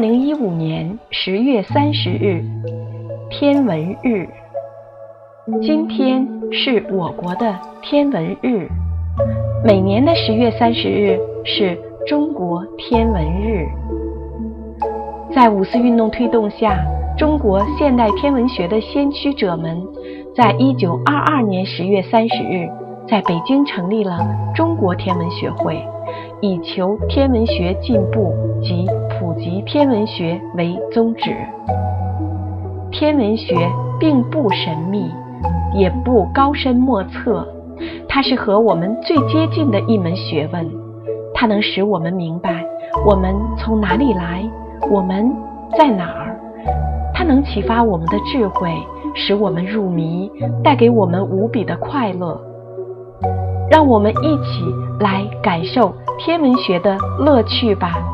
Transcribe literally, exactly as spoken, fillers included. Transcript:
零一五年十月三十日，天文日。今天是我国的天文日，每年的十月三十日是中国天文日。在五四运动推动下，中国现代天文学的先驱者们在一九二二年十月三十日在北京成立了中国天文学会，以求天文学进步及普及天文学为宗旨。天文学并不神秘，也不高深莫测，它是和我们最接近的一门学问。它能使我们明白我们从哪里来，我们在哪儿。它能启发我们的智慧，使我们入迷，带给我们无比的快乐。让我们一起来感受天文学的乐趣吧。